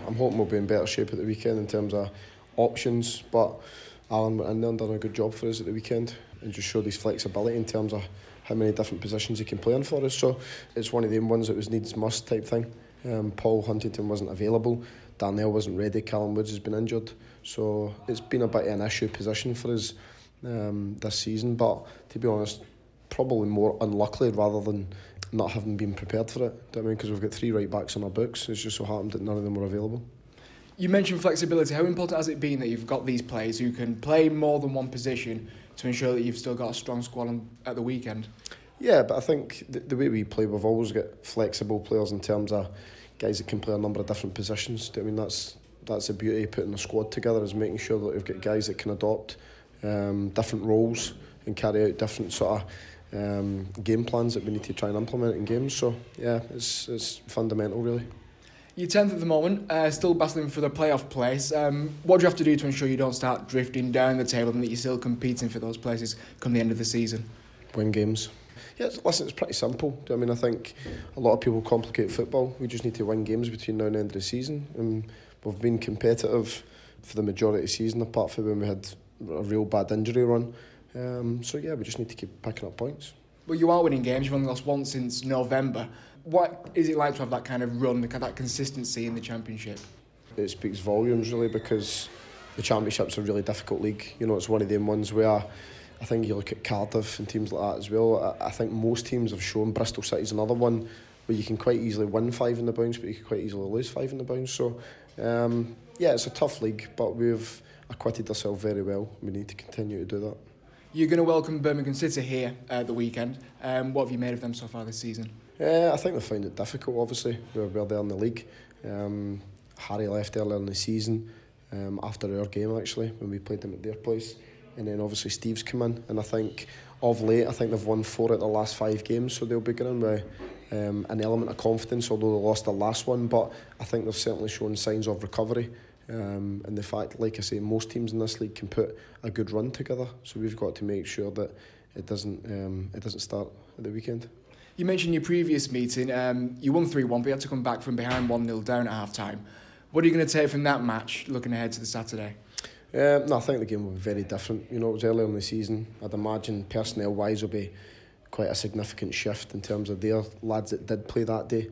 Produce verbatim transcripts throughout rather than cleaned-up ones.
I'm hoping we'll be in better shape at the weekend in terms of options, but Alan went in there and done a good job for us at the weekend and just showed his flexibility in terms of how many different positions he can play in for us. So it's one of them ones that was needs must type thing. Um, Paul Huntington wasn't available, Darnell wasn't ready, Callum Woods has been injured, so it's been a bit of an issue position for us um, this season, but to be honest, probably more unluckily rather than not having been prepared for it. Do you know what I mean? Because we've got three right backs on our books. It's just so happened that none of them were available. You mentioned flexibility. How important has it been that you've got these players who can play more than one position to ensure that you've still got a strong squad on, at the weekend? Yeah, but I think the, the way we play, we've always got flexible players in terms of guys that can play a number of different positions. I mean, that's that's the beauty of putting a squad together, is making sure that we've got guys that can adopt um, different roles and carry out different sort of um, game plans that we need to try and implement in games. So yeah, it's it's fundamental really. You're tenth at the moment, uh, still battling for the playoff place. Um, what do you have to do to ensure you don't start drifting down the table and that you're still competing for those places come the end of the season? Win games. Yeah, listen, it's pretty simple. I mean, I think a lot of people complicate football. We just need to win games between now and the end of the season. And we've been competitive for the majority of the season, apart from when we had a real bad injury run. Um, so yeah, we just need to keep picking up points. Well, you are winning games. You've only lost once since November. What is it like to have that kind of run, that consistency in the Championship? It speaks volumes really, because the Championship's a really difficult league. You know, it's one of them ones where I think you look at Cardiff and teams like that as well. I think most teams have shown. Bristol City's another one where you can quite easily win five in the bounce, but you can quite easily lose five in the bounce. So, um, yeah, it's a tough league, but we've acquitted ourselves very well. We need to continue to do that. You're going to welcome Birmingham City here at the weekend. Um, what have you made of them so far this season? Uh, I think they find it difficult, obviously. We're, we're there in the league. Um, Harry left earlier in the season, um, after our game actually, when we played them at their place. And then obviously Steve's come in, and I think of late I think they've won four out of the last five games, so they'll be going with um, an element of confidence, although they lost the last one. But I think they've certainly shown signs of recovery, um, and the fact, like I say, most teams in this league can put a good run together, so we've got to make sure that it doesn't um, it doesn't start at the weekend. You mentioned your previous meeting, um, you won three one, but you had to come back from behind one nil down at half time. What are you going to take from that match looking ahead to the Saturday? Um, no, I think the game will be very different. You know, it was earlier in the season. I'd imagine personnel-wise will be quite a significant shift in terms of their lads that did play that day.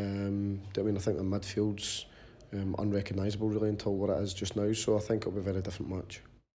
Um, I mean, I think the midfield's um, unrecognisable really until what it is just now. So I think it'll be a very different match.